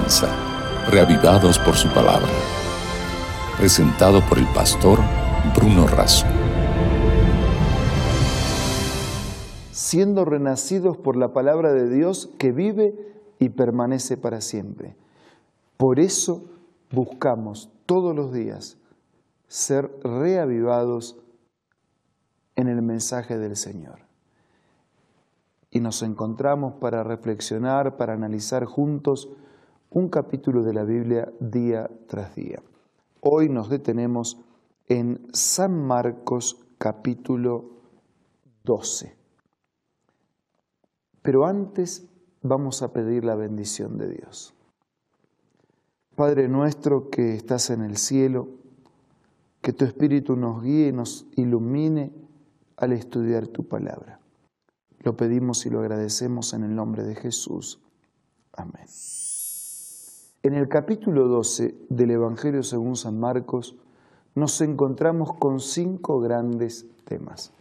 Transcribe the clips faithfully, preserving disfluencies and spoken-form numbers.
comienza, Reavivados por su palabra. Presentado por el pastor Bruno Razo. Siendo renacidos por la palabra de Dios que vive y permanece para siempre. Por eso buscamos todos los días ser reavivados en el mensaje del Señor. Y nos encontramos para reflexionar, para analizar juntos un capítulo de la Biblia día tras día. Hoy nos detenemos en San Marcos capítulo doce. Pero antes vamos a pedir la bendición de Dios. Padre nuestro que estás en el cielo, que tu Espíritu nos guíe y nos ilumine al estudiar tu palabra. Lo pedimos y lo agradecemos en el nombre de Jesús. Amén. En el capítulo doce del Evangelio según San Marcos nos encontramos con cinco grandes temas.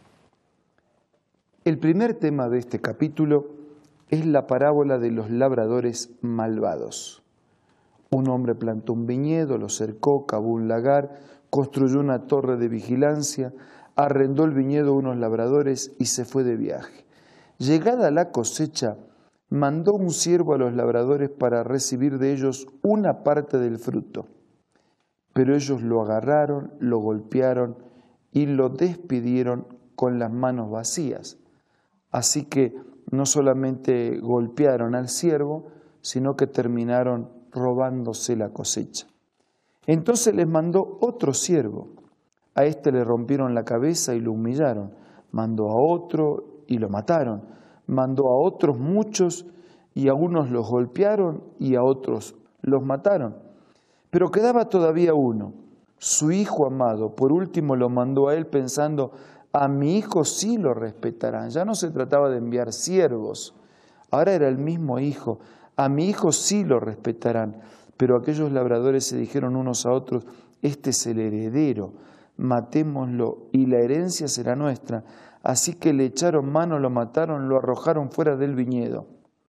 El primer tema de este capítulo es la parábola de los labradores malvados. Un hombre plantó un viñedo, lo cercó, cavó un lagar, construyó una torre de vigilancia, arrendó el viñedo a unos labradores y se fue de viaje. Llegada la cosecha, mandó un siervo a los labradores para recibir de ellos una parte del fruto. Pero ellos lo agarraron, lo golpearon y lo despidieron con las manos vacías. Así que no solamente golpearon al siervo, sino que terminaron robándose la cosecha. Entonces les mandó otro siervo. A este le rompieron la cabeza y lo humillaron. Mandó a otro y lo mataron. Mandó a otros muchos y a unos los golpearon y a otros los mataron. Pero quedaba todavía uno, su hijo amado. Por último lo mandó a él pensando, a mi hijo sí lo respetarán. Ya no se trataba de enviar siervos, ahora era el mismo hijo. A mi hijo sí lo respetarán. Pero aquellos labradores se dijeron unos a otros, este es el heredero, matémoslo y la herencia será nuestra. Así que le echaron mano, lo mataron, lo arrojaron fuera del viñedo.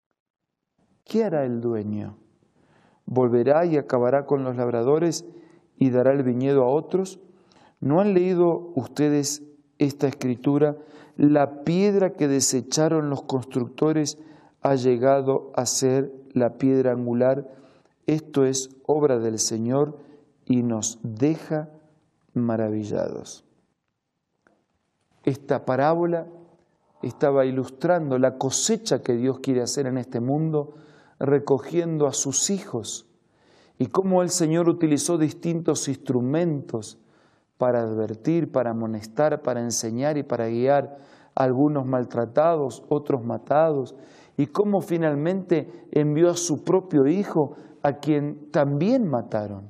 ¿Qué hará el dueño? ¿Volverá y acabará con los labradores y dará el viñedo a otros? ¿No han leído ustedes esta escritura? La piedra que desecharon los constructores ha llegado a ser la piedra angular. Esto es obra del Señor y nos deja maravillados. Esta parábola estaba ilustrando la cosecha que Dios quiere hacer en este mundo, recogiendo a sus hijos, y cómo el Señor utilizó distintos instrumentos para advertir, para amonestar, para enseñar y para guiar a algunos maltratados, otros matados, y cómo finalmente envió a su propio Hijo, a quien también mataron.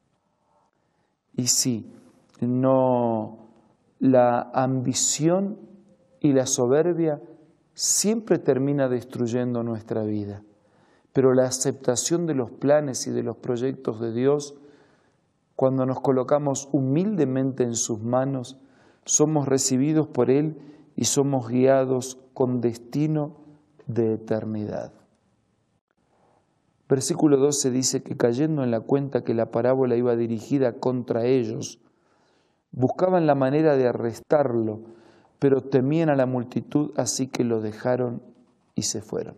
Y sí, no, la ambición y la soberbia siempre termina destruyendo nuestra vida, pero la aceptación de los planes y de los proyectos de Dios, cuando nos colocamos humildemente en sus manos, somos recibidos por Él y somos guiados con destino de eternidad. Versículo doce dice que cayendo en la cuenta que la parábola iba dirigida contra ellos, buscaban la manera de arrestarlo, pero temían a la multitud, así que lo dejaron y se fueron.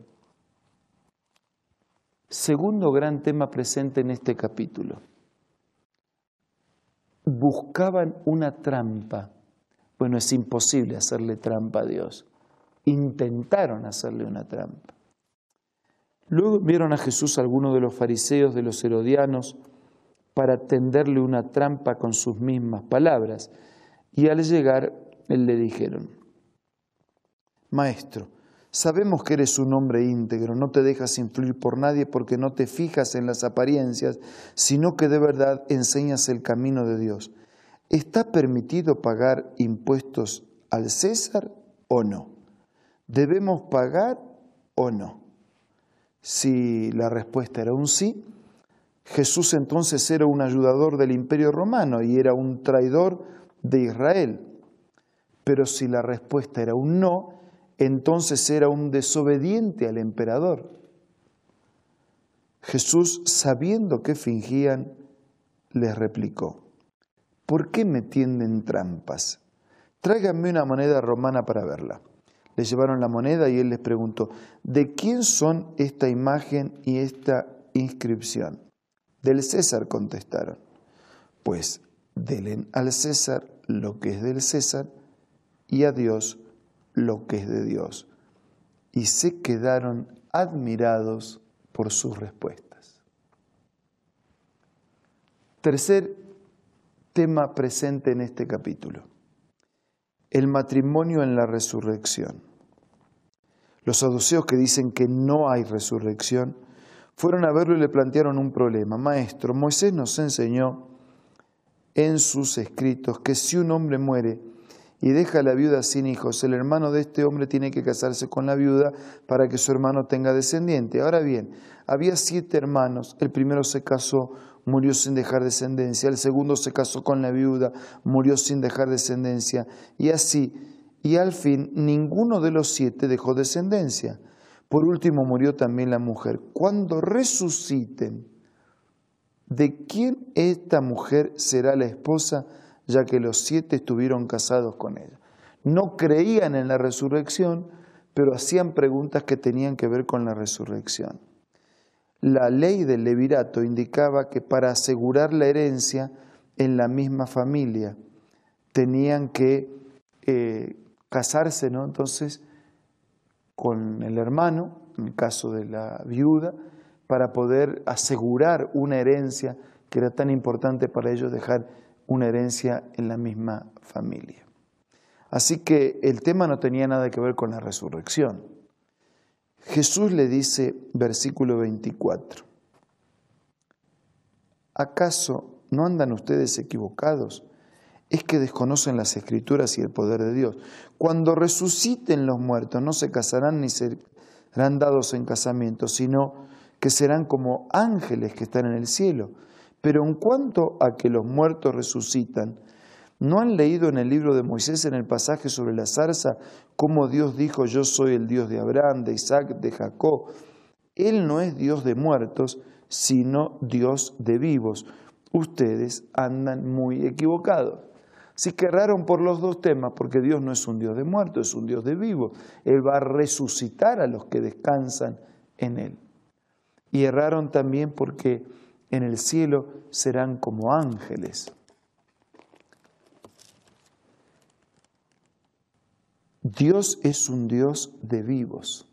Segundo gran tema presente en este capítulo. Buscaban una trampa. Bueno, es imposible hacerle trampa a Dios. Intentaron hacerle una trampa. Luego vieron a Jesús algunos de los fariseos, de los herodianos, para tenderle una trampa con sus mismas palabras. Y al llegar, le dijeron, Maestro, sabemos que eres un hombre íntegro, no te dejas influir por nadie porque no te fijas en las apariencias, sino que de verdad enseñas el camino de Dios. ¿Está permitido pagar impuestos al César o no? ¿Debemos pagar o no? Si la respuesta era un sí, Jesús entonces era un ayudador del Imperio Romano y era un traidor de Israel. Pero si la respuesta era un no, entonces era un desobediente al emperador. Jesús, sabiendo que fingían, les replicó: ¿por qué me tienden trampas? Tráiganme una moneda romana para verla. Le llevaron la moneda y él les preguntó: ¿de quién son esta imagen y esta inscripción? Del César, contestaron. Pues denle al César lo que es del César y a Dios lo que es de Dios. Y se quedaron admirados por sus respuestas. Tercer tema presente en este capítulo: el matrimonio en la resurrección. Los saduceos, que dicen que no hay resurrección, fueron a verlo y le plantearon un problema. Maestro, Moisés nos enseñó en sus escritos que si un hombre muere y deja a la viuda sin hijos, el hermano de este hombre tiene que casarse con la viuda para que su hermano tenga descendiente. Ahora bien, había siete hermanos, el primero se casó, murió sin dejar descendencia, el segundo se casó con la viuda, murió sin dejar descendencia, y así, y al fin ninguno de los siete dejó descendencia. Por último murió también la mujer. Cuando resuciten, ¿de quién esta mujer será la esposa, ya que los siete estuvieron casados con ella? No creían en la resurrección, pero hacían preguntas que tenían que ver con la resurrección. La ley del levirato indicaba que para asegurar la herencia en la misma familia tenían que eh, casarse, ¿no? Entonces, con el hermano, en el caso de la viuda, para poder asegurar una herencia que era tan importante para ellos, dejar una herencia en la misma familia. Así que el tema no tenía nada que ver con la resurrección. Jesús le dice, versículo veinticuatro, ¿acaso no andan ustedes equivocados? Es que desconocen las Escrituras y el poder de Dios. Cuando resuciten los muertos, no se casarán ni serán dados en casamiento, sino que serán como ángeles que están en el cielo. Pero en cuanto a que los muertos resucitan, ¿no han leído en el libro de Moisés, en el pasaje sobre la zarza, cómo Dios dijo: yo soy el Dios de Abraham, de Isaac, de Jacob? Él no es Dios de muertos, sino Dios de vivos. Ustedes andan muy equivocados. Así que erraron por los dos temas, porque Dios no es un Dios de muertos, es un Dios de vivos. Él va a resucitar a los que descansan en Él. Y erraron también porque en el cielo serán como ángeles. Dios es un Dios de vivos.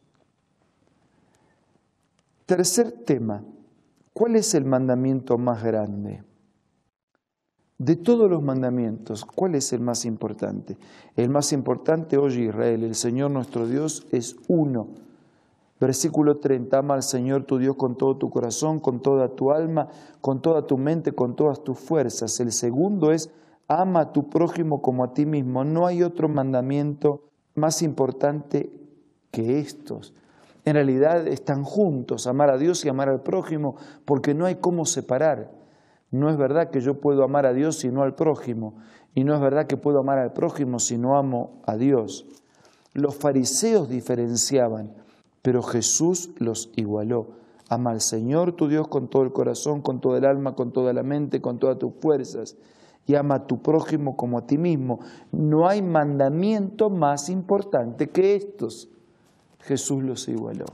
Tercer tema, ¿cuál es el mandamiento más grande? De todos los mandamientos, ¿cuál es el más importante? El más importante, oye Israel, el Señor nuestro Dios es uno. Versículo treinta, ama al Señor tu Dios con todo tu corazón, con toda tu alma, con toda tu mente, con todas tus fuerzas. El segundo es, ama a tu prójimo como a ti mismo. No hay otro mandamiento más importante que estos. En realidad están juntos, amar a Dios y amar al prójimo, porque no hay cómo separar. No es verdad que yo puedo amar a Dios y no al prójimo, y no es verdad que puedo amar al prójimo si no amo a Dios. Los fariseos diferenciaban, pero Jesús los igualó. Ama al Señor tu Dios con todo el corazón, con toda el alma, con toda la mente, con todas tus fuerzas, y ama a tu prójimo como a ti mismo. No hay mandamiento más importante que estos. Jesús los igualó.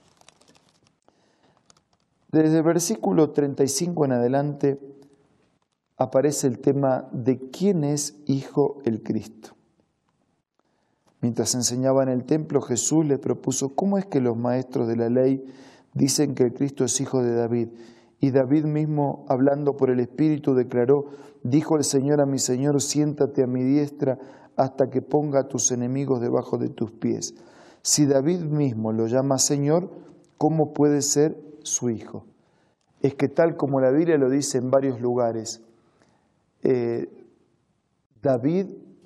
Desde el versículo treinta y cinco en adelante aparece el tema de quién es Hijo el Cristo. Mientras enseñaba en el templo, Jesús le propuso: ¿cómo es que los maestros de la ley dicen que el Cristo es hijo de David? Y David mismo, hablando por el Espíritu, declaró: dijo el Señor a mi Señor, siéntate a mi diestra hasta que ponga a tus enemigos debajo de tus pies. Si David mismo lo llama Señor, ¿cómo puede ser su hijo? Es que tal como la Biblia lo dice en varios lugares, eh, David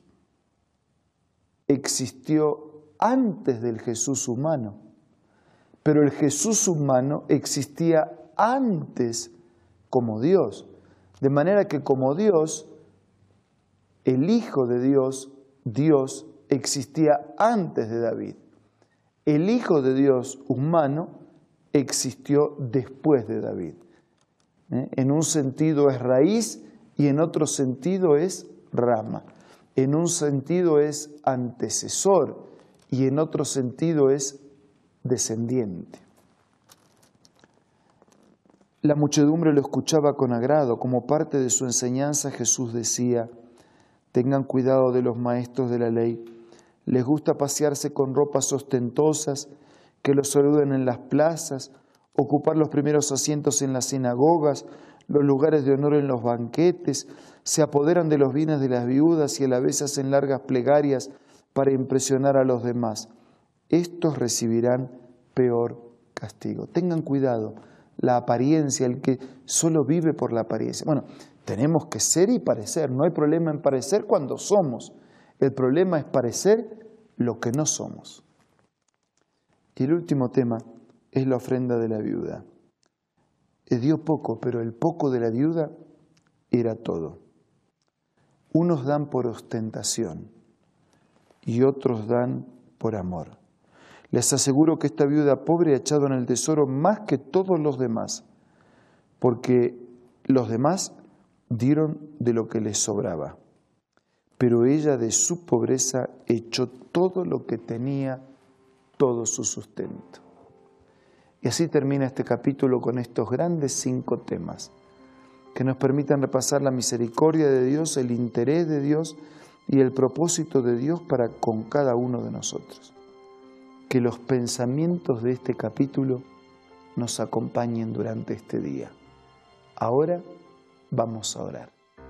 existió antes del Jesús humano, pero el Jesús humano existía antes como Dios. De manera que como Dios, el Hijo de Dios, Dios, existía antes de David. El Hijo de Dios humano existió después de David. ¿Eh? En un sentido es raíz y en otro sentido es rama. En un sentido es antecesor y en otro sentido es descendiente. La muchedumbre lo escuchaba con agrado. Como parte de su enseñanza, Jesús decía: tengan cuidado de los maestros de la ley. Les gusta pasearse con ropas ostentosas, que los saluden en las plazas, ocupar los primeros asientos en las sinagogas, los lugares de honor en los banquetes, se apoderan de los bienes de las viudas y a la vez hacen largas plegarias para impresionar a los demás. Estos recibirán peor castigo. Tengan cuidado, la apariencia, el que solo vive por la apariencia. Bueno, tenemos que ser y parecer, no hay problema en parecer cuando somos. El problema es parecer lo que no somos. Y el último tema es la ofrenda de la viuda. Dio poco, pero el poco de la viuda era todo. Unos dan por ostentación y otros dan por amor. Les aseguro que esta viuda pobre ha echado en el tesoro más que todos los demás, porque los demás dieron de lo que les sobraba, pero ella de su pobreza echó todo lo que tenía, todo su sustento. Y así termina este capítulo con estos grandes cinco temas que nos permitan repasar la misericordia de Dios, el interés de Dios y el propósito de Dios para con cada uno de nosotros. Que los pensamientos de este capítulo nos acompañen durante este día. Ahora vamos a orar.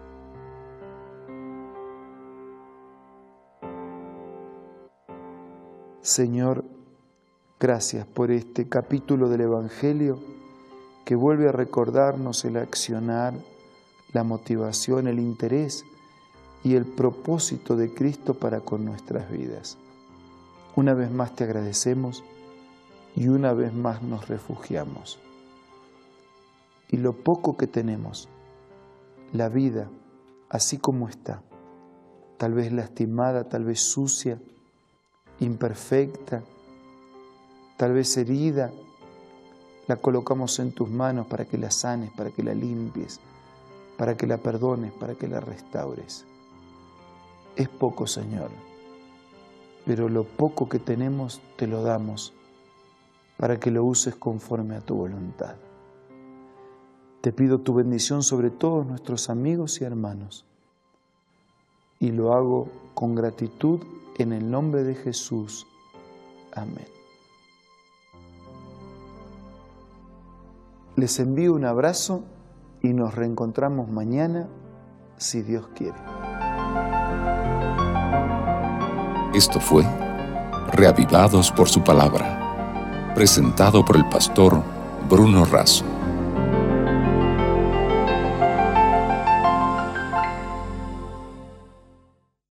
Señor, gracias por este capítulo del Evangelio que vuelve a recordarnos el accionar, la motivación, el interés y el propósito de Cristo para con nuestras vidas. Una vez más te agradecemos y una vez más nos refugiamos. Y lo poco que tenemos, la vida así como está, tal vez lastimada, tal vez sucia, imperfecta, tal vez herida, la colocamos en tus manos para que la sanes, para que la limpies, para que la perdones, para que la restaures. Es poco, Señor, pero lo poco que tenemos te lo damos para que lo uses conforme a tu voluntad. Te pido tu bendición sobre todos nuestros amigos y hermanos y lo hago con gratitud en el nombre de Jesús. Amén. Les envío un abrazo y nos reencontramos mañana, si Dios quiere. Esto fue Reavivados por su palabra, presentado por el pastor Bruno Razo.